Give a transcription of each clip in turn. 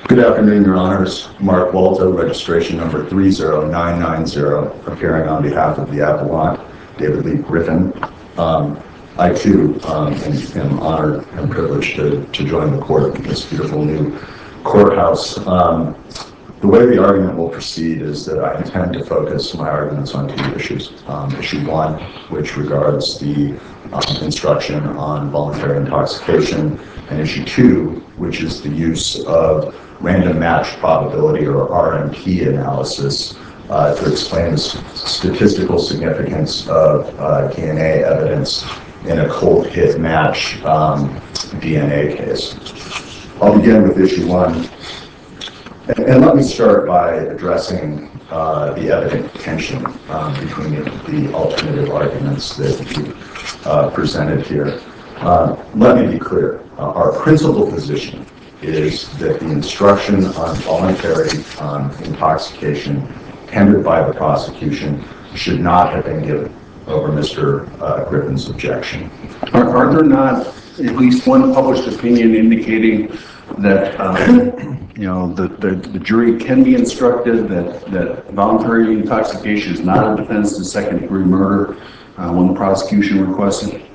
Good afternoon, Your Honors. Mark Walto, registration number 30990, appearing on behalf of the appellant, David Lee Griffin. I, too, am honored and privileged to join the court in this beautiful new courthouse. The way the argument will proceed is that I intend to focus my arguments on two issues. Issue one, which regards the instruction on voluntary intoxication, and issue two, which is the use of random match probability, or RMP analysis, to explain the statistical significance of DNA evidence in a cold hit match DNA case. I'll begin with issue one. And let me start by addressing the evident tension between the alternative arguments that you presented here. Let me be clear. Our principal position is that the instruction on voluntary intoxication tendered by the prosecution should not have been given over Mr. Griffin's objection. Are there not at least one published opinion indicating that the jury can be instructed that voluntary intoxication is not a defense to second-degree murder when the prosecution requests it?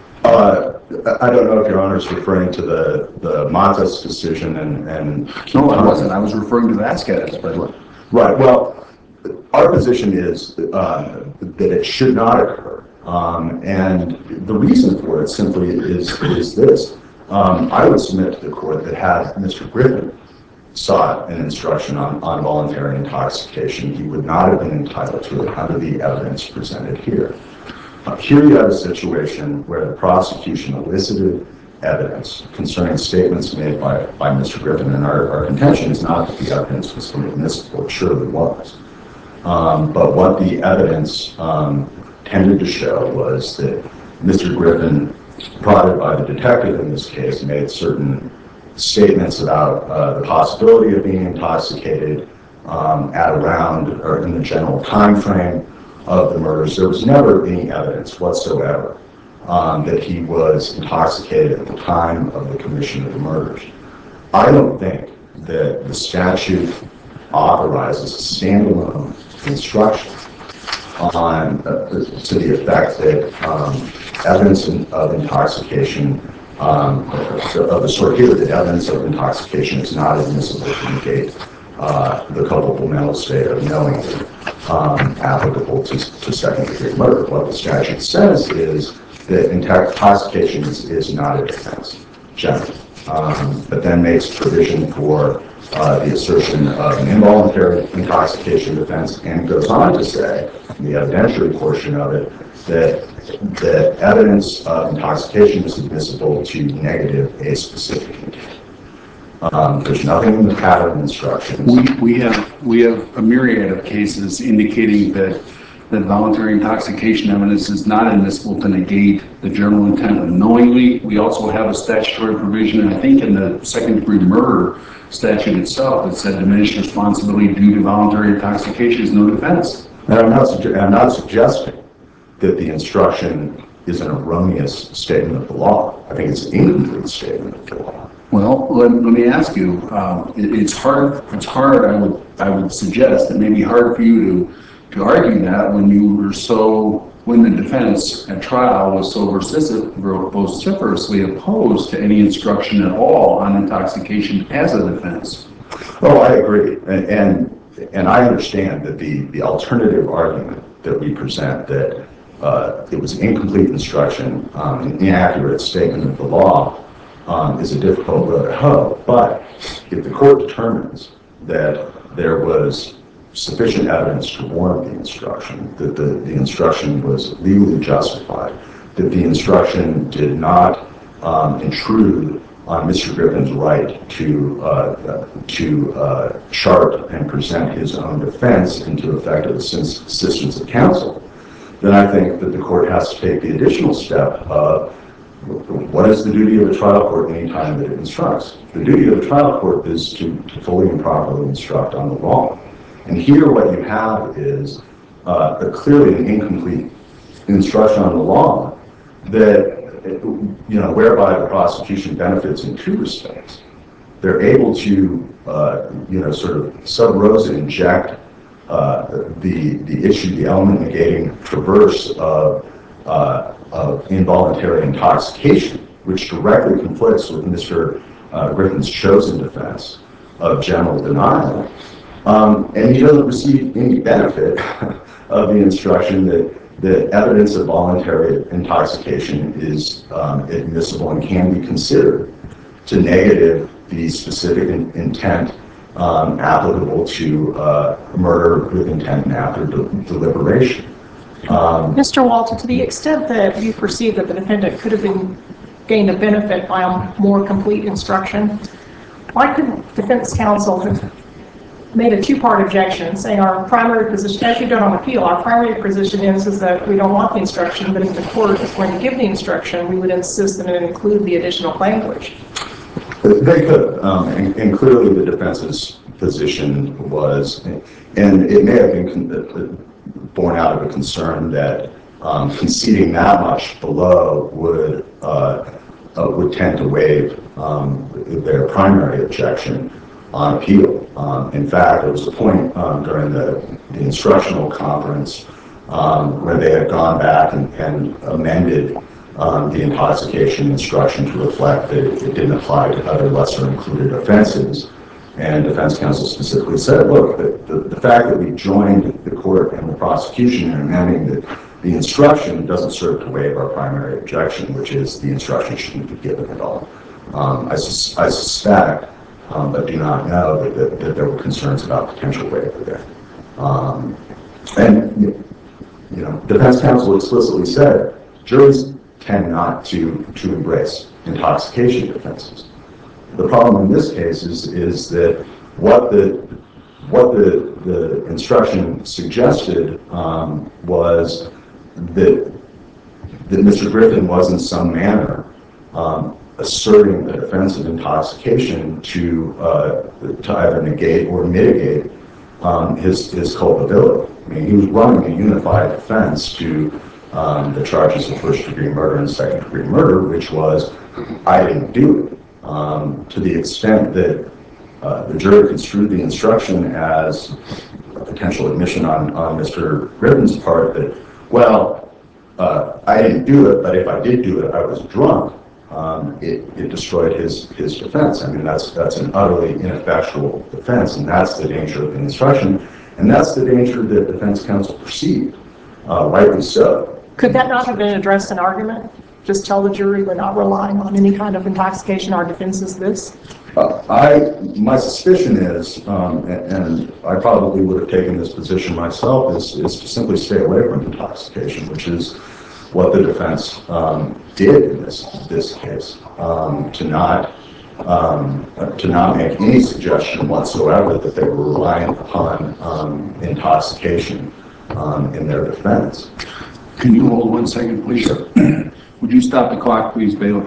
I don't know if Your Honor is referring to the Matas decision and No, I wasn't. I was referring to Vasquez. Right. Well, our position is that it should not occur, and the reason for it simply is this. I would submit to the court that had Mr. Griffin sought an instruction on voluntary intoxication, he would not have been entitled to it under the evidence presented here. Here you have a situation where the prosecution elicited evidence concerning statements made by Mr. Griffin, and our contention is not that the evidence was inadmissible. It surely was. But what the evidence tended to show was that Mr. Griffin, prodded by the detective in this case, made certain statements about the possibility of being intoxicated at around or in the general time frame of the murders. There was never any evidence whatsoever that he was intoxicated at the time of the commission of the murders. I don't think that the statute authorizes a standalone instruction on to the effect that evidence of intoxication of the sort here, that evidence of intoxication is not admissible to negate the culpable mental state of knowing applicable to second-degree murder. What the statute says is that intoxication is not a defense, generally, but then makes provision for the assertion of an involuntary intoxication defense, and goes on to say, in the evidentiary portion of it, that evidence of intoxication is admissible to negative a specific intent. There's nothing in the pattern instructions. We have a myriad of cases indicating that voluntary intoxication evidence is not admissible to negate the general intent of knowingly. We also have a statutory provision, and I think in the second-degree murder statute itself, it said diminished responsibility due to voluntary intoxication is no defense. And I'm not suggesting that the instruction is an erroneous statement of the law. I think it's an incomplete statement of the law. Well, let me ask you. It's hard. I would suggest it may be hard for you to argue that when the defense at trial was so vociferously opposed to any instruction at all on intoxication as a defense. Oh, I agree, and I understand that the alternative argument that we present, that it was incomplete instruction, an inaccurate statement of the law, is a difficult road to hoe. But if the court determines that there was sufficient evidence to warrant the instruction, that the instruction was legally justified, that the instruction did not intrude on Mr. Griffin's right to chart and present his own defense into effective assistance of counsel, then I think that the court has to take the additional step of what is the duty of the trial court any time that it instructs. The duty of the trial court is to fully and properly instruct on the law. And here what you have is clearly an incomplete instruction on the law that, whereby the prosecution benefits in two respects. they're able to, sort of sub rosa inject the issue, the element negating traverse of involuntary intoxication, which directly conflicts with Mr. Griffin's chosen defense of general denial. And he doesn't receive any benefit of the instruction that evidence of voluntary intoxication is admissible and can be considered to negative the specific intent applicable to murder with intent and after deliberation. Mr. Walton, to the extent that you perceive that the defendant could have gained a benefit by a more complete instruction, why couldn't defense counsel have made a two-part objection saying our primary position, as you've done on appeal, our primary position is that we don't want the instruction, but if the court is going to give the instruction, we would insist that it include the additional language. They could, and clearly the defense's position was, and it may have been born out of a concern that conceding that much below would tend to waive their primary objection on appeal. In fact, there was a point during the instructional conference where they had gone back and amended the intoxication instruction to reflect that it didn't apply to other lesser included offenses. And defense counsel specifically said, look, the fact that we joined the court and the prosecution in amending the instruction doesn't serve to waive our primary objection, which is the instruction shouldn't be given at all. I suspect, but do not know, that there were concerns about potential waiver there. And defense counsel explicitly said juries tend not to embrace intoxication defenses. The problem in this case is that what the instruction suggested was that Mr. Griffin was in some manner asserting the defense of intoxication to either negate or mitigate his culpability. I mean, he was running a unified defense to the charges of first-degree murder and second-degree murder, which was, I didn't do it. To the extent that the jury construed the instruction as a potential admission on Mr. Griffin's part that, well, I didn't do it, but if I did do it, I was drunk. It destroyed his defense. I mean, that's an utterly ineffectual defense, and that's the danger of the instruction, and that's the danger that defense counsel perceived, rightly so. Could that not have been addressed in argument? Just tell the jury we're not relying on any kind of intoxication. Our defense is this? My suspicion is, and I probably would have taken this position myself, is to simply stay away from intoxication, which is what the defense did in this case, to not make any suggestion whatsoever that they were relying upon intoxication in their defense. Can you hold 1 second, please? Sure. Would you stop the clock, please, bailiff?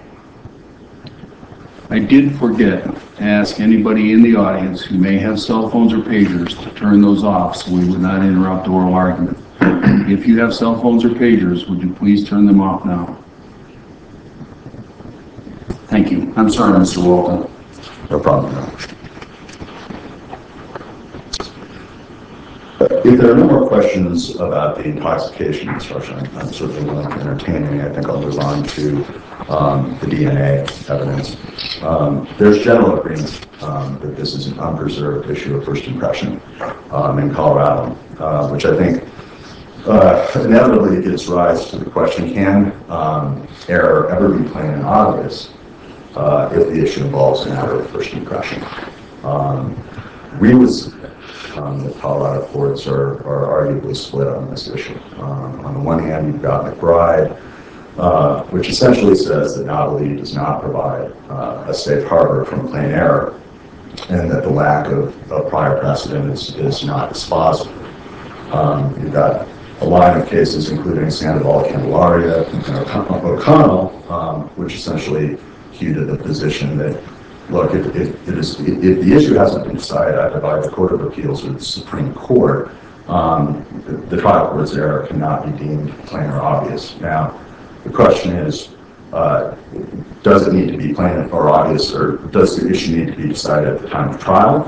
I did forget to ask anybody in the audience who may have cell phones or pagers to turn those off so we would not interrupt oral argument. If you have cell phones or pagers, would you please turn them off now? Thank you. I'm sorry, Mr. Walton. No problem. No. If there are no more questions about the intoxication instruction, I'm certainly willing to entertain any. I think I'll move on to the DNA evidence. There's general agreement that this is an unpreserved issue of first impression in Colorado, which I think inevitably gives rise to the question, can error ever be plain and obvious if the issue involves an matter of first impression? We would the Colorado courts are arguably split on this issue. On the one hand, you've got McBride, which essentially says that novelty does not provide a safe harbor from plain error, and that the lack of prior precedent is not dispositive. You've got a line of cases, including Sandoval, Candelaria, and O'Connell, which essentially heeded the position that, look, if the issue hasn't been decided either by the Court of Appeals or the Supreme Court, the trial court's error cannot be deemed plain or obvious. Now, the question is, does it need to be plain or obvious, or does the issue need to be decided at the time of trial,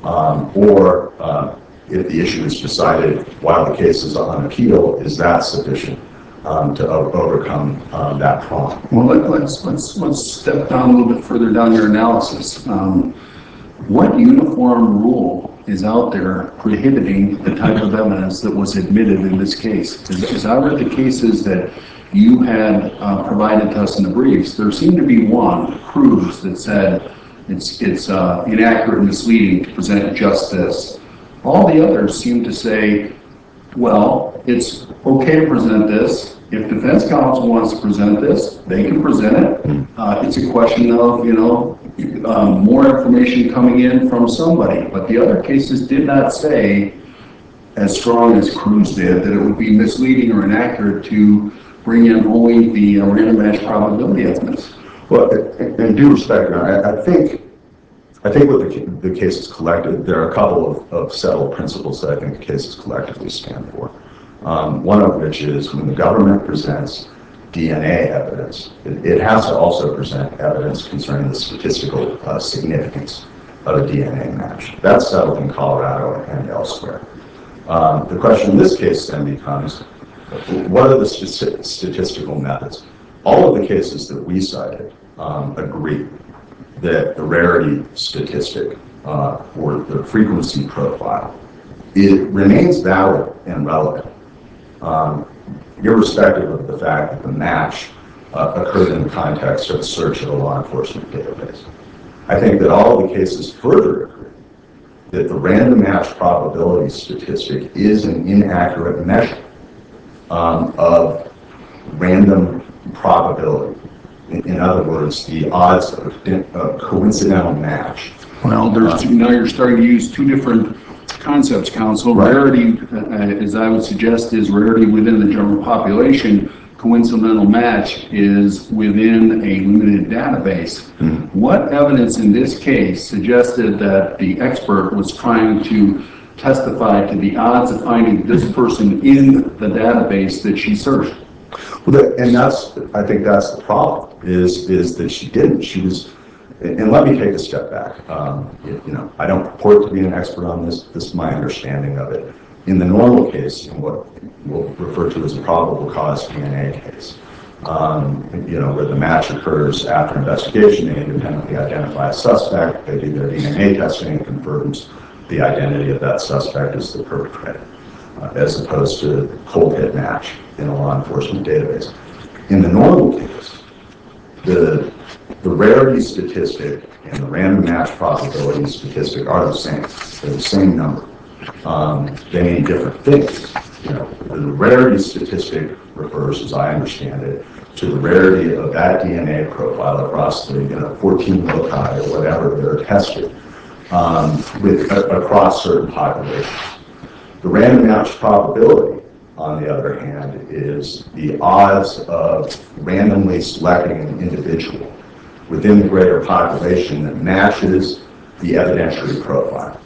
or if the issue is decided while the case is on appeal, is that sufficient to overcome that problem? Well, let's step down a little bit further down your analysis. What uniform rule is out there prohibiting the type of evidence that was admitted in this case? As I read the cases that you had provided to us in the briefs, there seemed to be one, Cruz, that said it's inaccurate and misleading to present just this. All the others seem to say, well, it's okay to present this. If defense counsel wants to present this, they can present it. It's a question of, more information coming in from somebody. But the other cases did not say, as strong as Cruz did, that it would be misleading or inaccurate to bring in only the random match probability evidence. Well, in due respect, I think what the cases collected, there are a couple of settled principles that I think the cases collectively stand for. One of which is when the government presents DNA evidence, it has to also present evidence concerning the statistical significance of a DNA match. That's settled in Colorado and elsewhere. The question in this case then becomes, what are the statistical methods? All of the cases that we cited agree that the rarity statistic or the frequency profile, it remains valid and relevant, irrespective of the fact that the match occurred in the context of a search of a law enforcement database. I think that all of the cases further agree that the random match probability statistic is an inaccurate measure of random probability. In other words, the odds of a coincidental match. Well, now you're starting to use two different concepts, counsel. Right. Rarity, as I would suggest, is rarity within the general population. Coincidental match is within a limited database. Mm-hmm. What evidence in this case suggested that the expert was trying to testify to the odds of finding this person in the database that she searched? Well, and I think that's the problem, is that she didn't. She was, and let me take a step back. I don't purport to be an expert on this. This is my understanding of it. In the normal case, in what we'll refer to as a probable cause DNA case, where the match occurs after investigation, they independently identify a suspect, they do their DNA testing, and confirms the identity of that suspect as the perpetrator, as opposed to cold hit match in a law enforcement database. In the normal case, the rarity statistic and the random match probability statistic are the same. They're the same number. They mean different things. The rarity statistic refers, as I understand it, to the rarity of that DNA profile across the 14 loci or whatever that are tested across certain populations. The random match probability, on the other hand, is the odds of randomly selecting an individual within the greater population that matches the evidentiary profile.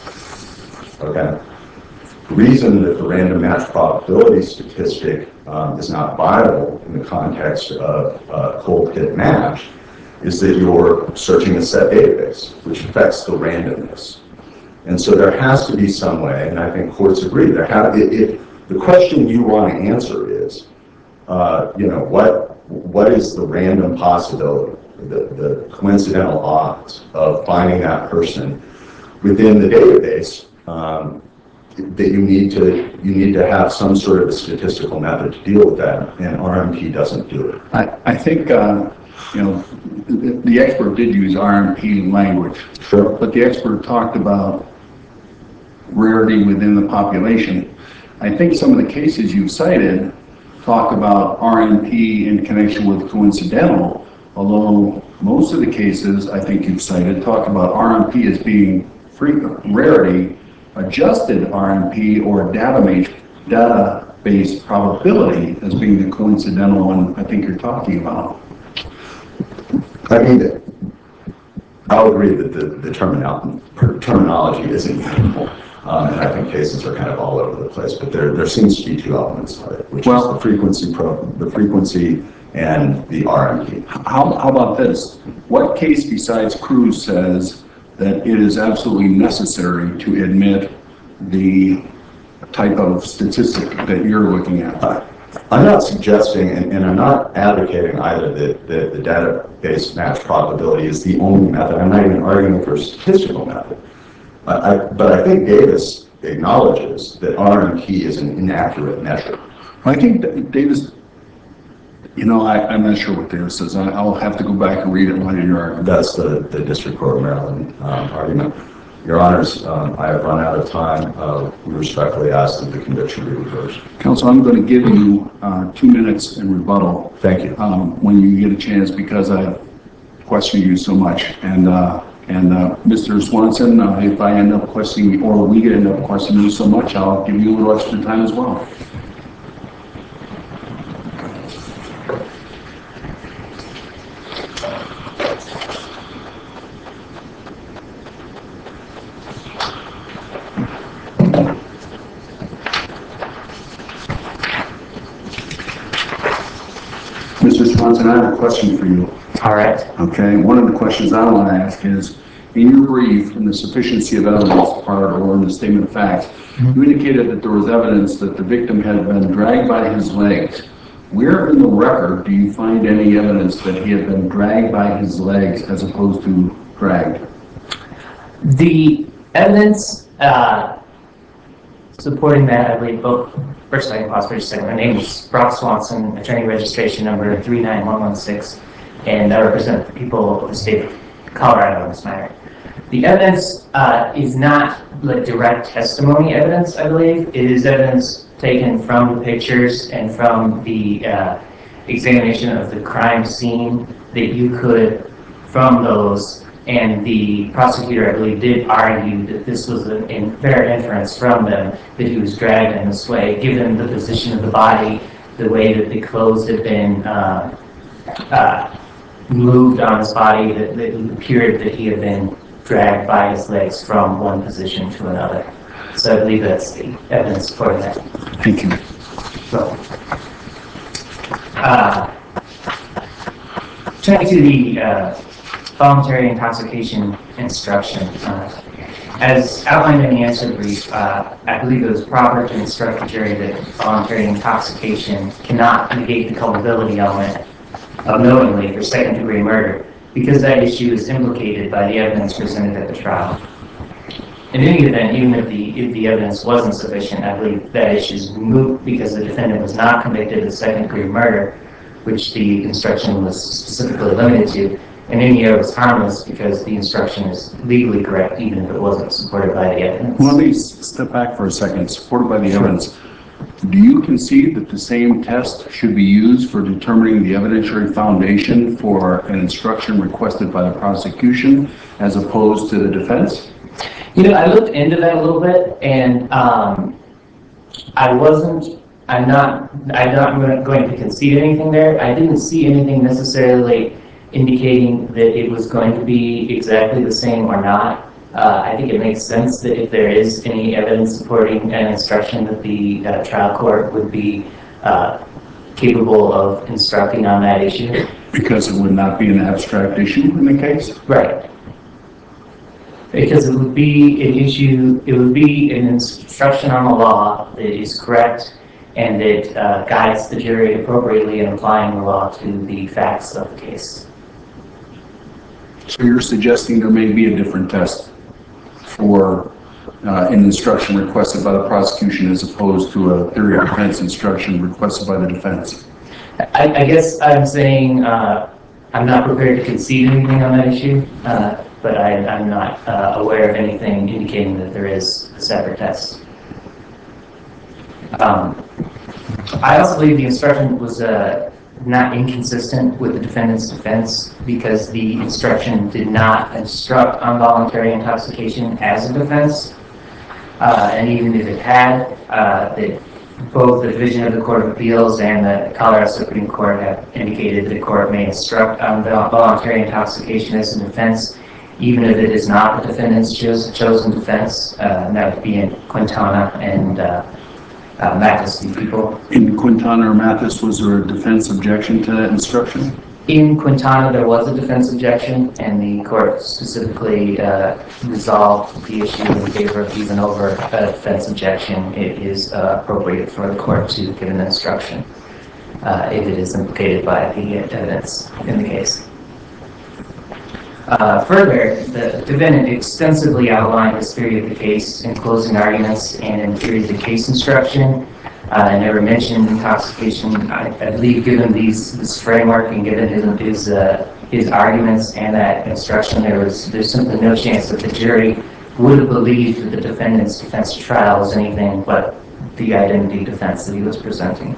Okay? The reason that the random match probability statistic is not viable in the context of a cold hit match is that you're searching a set database, which affects the randomness. And so there has to be some way, and I think courts agree, the question you want to answer is, what is the random possibility, the coincidental odds of finding that person within the database, that you need to have some sort of a statistical method to deal with that, and RMP doesn't do it. I think the expert did use RMP language. Sure. But the expert talked about rarity within the population. I think some of the cases you've cited talk about RMP in connection with coincidental, although most of the cases I think you've cited talk about RMP as being rarity, adjusted RMP or database probability as being the coincidental one I think you're talking about. I mean, I'll agree that the terminology isn't uniform, and I think cases are kind of all over the place. But there seems to be two elements of it, which is the frequency and the RMP. How about this? What case besides Cruz says that it is absolutely necessary to admit the type of statistic that you're looking at? I'm not suggesting, and I'm not advocating either that the database match probability is the only method. I'm not even arguing for a statistical method. But I think Davis acknowledges that RMP is an inaccurate measure. I think that Davis, I'm not sure what Davis says. I'll have to go back and read it while you're arguing. That's the District Court of Maryland argument. Your Honors, I have run out of time. We respectfully ask that the conviction be reversed. Counsel, I'm going to give you 2 minutes in rebuttal. Thank you. When you get a chance, because I've questioned you so much. And Mr. Swanson, if I end up questioning, or we end up questioning you so much, I'll give you a little extra time as well. Mr. Swanson, I have a question for you. All right. Okay, one of the questions I want to ask is, in your brief, in the sufficiency of evidence part, or in the statement of facts, you indicated that there was evidence that the victim had been dragged by his legs. Where in the record do you find any evidence that he had been dragged by his legs as opposed to dragged? The evidence supporting that, I believe, both. First, I can pause for just a second. My name is Brock Swanson, attorney registration number 39116, and I represent the people of the state of Colorado in this matter. The evidence is not like direct testimony evidence, I believe. It is evidence taken from the pictures and from the examination of the crime scene that you could, from those, and the prosecutor, I believe, did argue that this was a fair inference from them that he was dragged in this way, given the position of the body, the way that the clothes had been moved on his body, that it appeared that he had been dragged by his legs from one position to another. So I believe that's the evidence supporting that. Thank you. So, turning to the voluntary intoxication instruction. As outlined in the answer brief, I believe it was proper to instruct the jury that voluntary intoxication cannot negate the culpability element of knowingly for second-degree murder, because that issue is implicated by the evidence presented at the trial. In any event, even if the evidence wasn't sufficient, I believe that issue is moot because the defendant was not convicted of second-degree murder, which the instruction was specifically limited to, and any error was harmless because the instruction is legally correct, even if it wasn't supported by the evidence. Well, let me step back for a second. Supported by the evidence, do you concede that the same test should be used for determining the evidentiary foundation for an instruction requested by the prosecution as opposed to the defense? I looked into that a little bit, and I'm not going to concede anything there. I didn't see anything necessarily indicating that it was going to be exactly the same or not. I think it makes sense that if there is any evidence supporting an instruction that the trial court would be capable of instructing on that issue. Because it would not be an abstract issue in the case? Right. Because it would be an issue, it would be an instruction on the law that is correct and that guides the jury appropriately in applying the law to the facts of the case. So you're suggesting there may be a different test for an instruction requested by the prosecution as opposed to a theory of defense instruction requested by the defense? I guess I'm saying I'm not prepared to concede anything on that issue, but I'm not aware of anything indicating that there is a separate test. I also believe the instruction was not inconsistent with the defendant's defense because the instruction did not instruct on voluntary intoxication as a defense. And even if it had, both the Division of the Court of Appeals and the Colorado Supreme Court have indicated that the court may instruct on voluntary intoxication as a defense, even if it is not the defendant's chosen defense. And that would be in Quintana and Mathis v. People. In Quintana or Mathis, was there a defense objection to that instruction? In Quintana, there was a defense objection, and the court specifically resolved the issue in favor of even over a defense objection. It is appropriate for the court to give an instruction if it is implicated by the evidence in the case. Further, the defendant extensively outlined his theory of the case in closing arguments and in theory of the case instruction. I never mentioned intoxication. I believe given this framework and given his arguments and that instruction, there's simply no chance that the jury would have believed that the defendant's defense to trial was anything but the identity defense that he was presenting.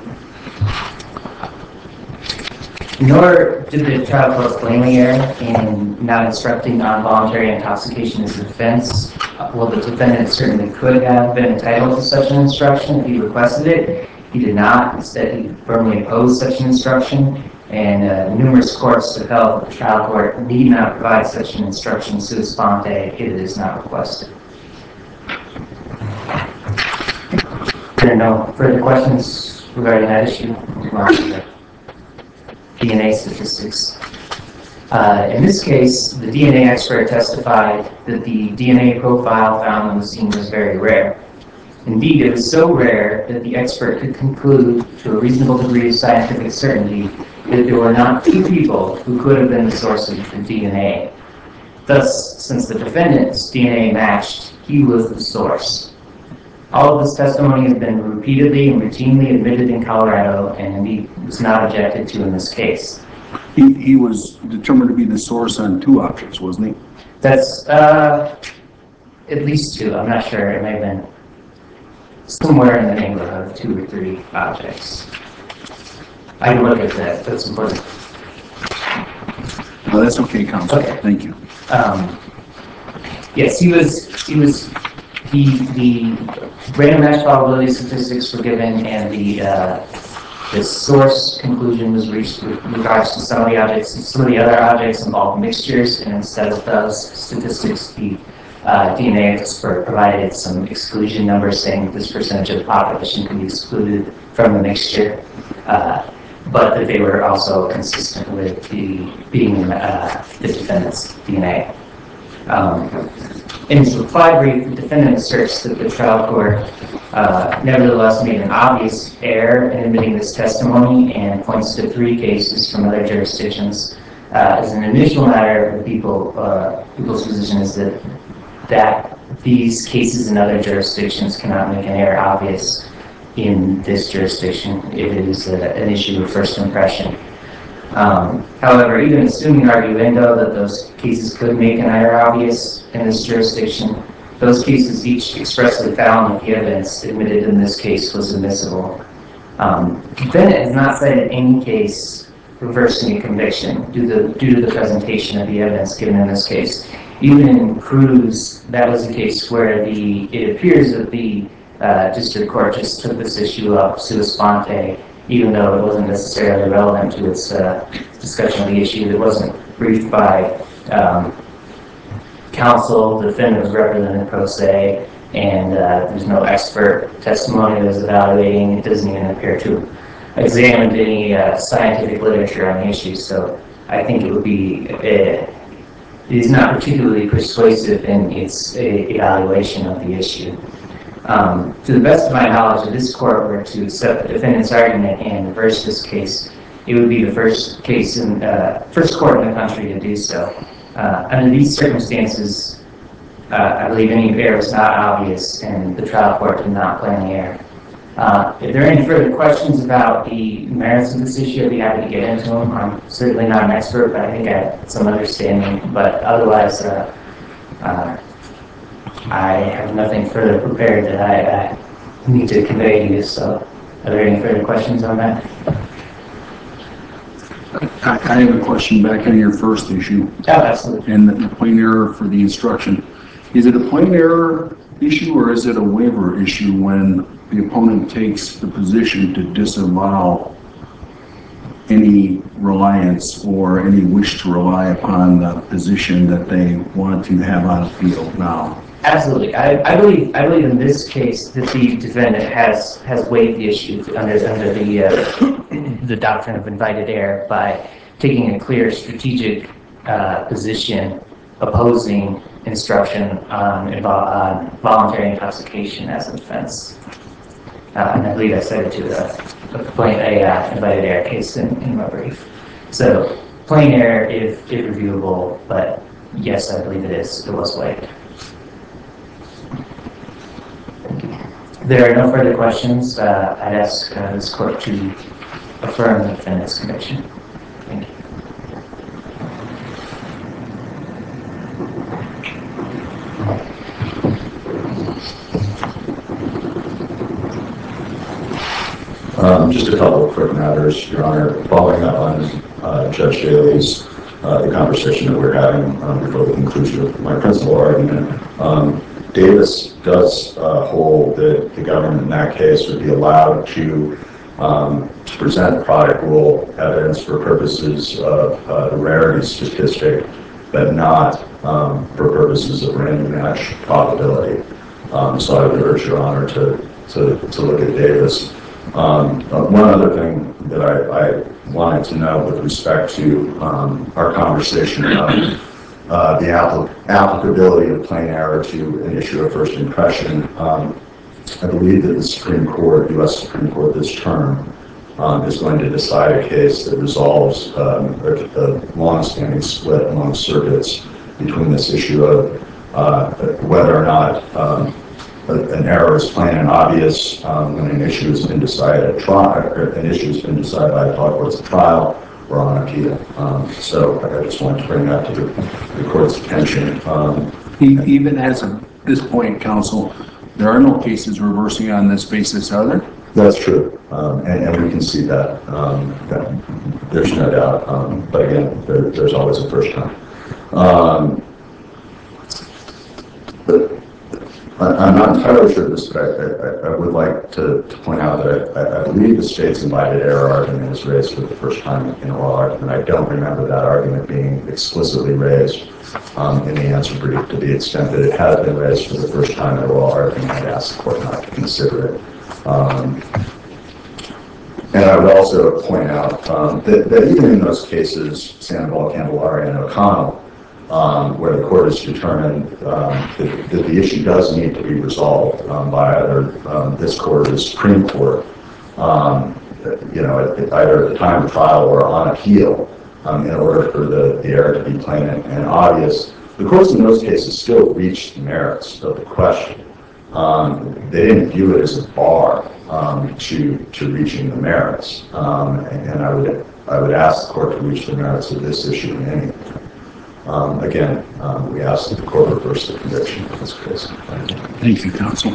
Nor did the trial court plainly err in not instructing on voluntary intoxication as a defense. Well, the defendant certainly could have been entitled to such an instruction if he requested it. He did not. Instead, he firmly opposed such an instruction, and numerous courts have held that the trial court need not provide such an instruction sua sponte if it is not requested. There are no further questions regarding that issue. DNA statistics. In this case, the DNA expert testified that the DNA profile found on the scene was very rare. Indeed, it was so rare that the expert could conclude to a reasonable degree of scientific certainty that there were not two people who could have been the source of the DNA. Thus, since the defendant's DNA matched, he was the source. All of this testimony has been repeatedly and routinely admitted in Colorado and indeed was not objected to in this case. He was determined to be the source on two objects, wasn't he? That's at least two. I'm not sure. It may have been somewhere in the neighborhood of 2 or 3 objects. I can look at that. That's important. No, that's okay, counsel. Okay. Thank you. Yes, the random match probability statistics were given, and the source conclusion was reached with regards to some of the objects. Some of the other objects involved mixtures, and instead of those statistics, the DNA expert provided some exclusion numbers saying that this percentage of the population can be excluded from the mixture, but that they were also consistent with being the defendant's DNA. In his reply brief, the defendant asserts that the trial court nevertheless made an obvious error in admitting this testimony and points to 3 cases from other jurisdictions. As an initial matter, the people's position is that these cases in other jurisdictions cannot make an error obvious in this jurisdiction. It is an issue of first impression. However, even assuming arguendo that those cases could make an error obvious in this jurisdiction, those cases each expressly found that the evidence admitted in this case was admissible. The defendant has not cited any case reversing a conviction due to the presentation of the evidence given in this case. Even in Cruz, that was a case where it appears that the district court just took this issue up sua sponte, even though it wasn't necessarily relevant to its discussion of the issue. It wasn't briefed by counsel. The defendant was represented pro se, and there's no expert testimony that was evaluating. It doesn't even appear to examine any scientific literature on the issue. So I think it is not particularly persuasive in its evaluation of the issue. To the best of my knowledge, if this court were to accept the defendant's argument and reverse this case, it would be the first court in the country to do so. Under these circumstances, I believe any error is not obvious, and the trial court did not plan the error. If there are any further questions about the merits of this issue, I'd be happy to get into them. I'm certainly not an expert, but I think I have some understanding. But otherwise, I have nothing further prepared that I need to convey to you. So, are there any further questions on that? I have a question back on your first issue. Oh, absolutely. And the plain error for the instruction. Is it a plain error issue, or is it a waiver issue when the opponent takes the position to disavow any reliance or any wish to rely upon the position that they want to have on appeal now? Absolutely. I believe in this case that the defendant has waived the issue under the doctrine of invited error by taking a clear strategic position opposing instruction on voluntary intoxication as a defense. And I believe I cited to a invited error case in my brief. So plain error if reviewable, but yes, I believe it was waived. If there are no further questions, I'd ask this court to affirm the defendant's conviction. Thank you. Just a couple of quick matters, Your Honor. Following up on Judge Daly's the conversation that we're having before the conclusion of my principal argument, Davis does hold that the government in that case would be allowed to present product rule evidence for purposes of the rarity statistic, but not for purposes of random match probability. So I would urge Your Honor to look at Davis. One other thing that I wanted to know with respect to our conversation about the applicability of plain error to an issue of first impression, I believe that the Supreme Court, U.S. Supreme Court this term, is going to decide a case that resolves a long-standing split among circuits between this issue of whether or not an error is plain and obvious when an issue has been decided at trial, or an issue has been decided by the appellate courts at trial or on appeal. So I just wanted to bring that to the court's attention. Even as of this point, counsel, there are no cases reversing on this basis, are there? That's true, and we can see that. There's no doubt, but again, there's always a first time. But I'm not entirely sure of this, but I would like to point out that I believe the state's invited error argument was raised for the first time in oral argument. I don't remember that argument being explicitly raised in the answer brief to the extent that it has been raised for the first time in oral argument. I'd ask the court not to consider it. And I would also point out that even in those cases, Sandoval, Candelaria, and O'Connell, where the court has determined that the issue does need to be resolved by either this court or the Supreme Court, either at the time of trial or on appeal, in order for the error to be plain and obvious, the courts in those cases still reached the merits of the question. They didn't view it as a bar to reaching the merits, and I would ask the court to reach the merits of this issue in any event. Again, we ask that the court reverse the conviction in this case. Thank you, counsel.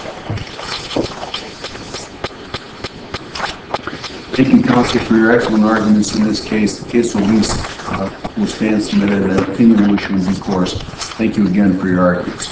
Thank you, counsel, for your excellent arguments in this case. The case will stand submitted and an opinion will issue in due course. Thank you again for your arguments.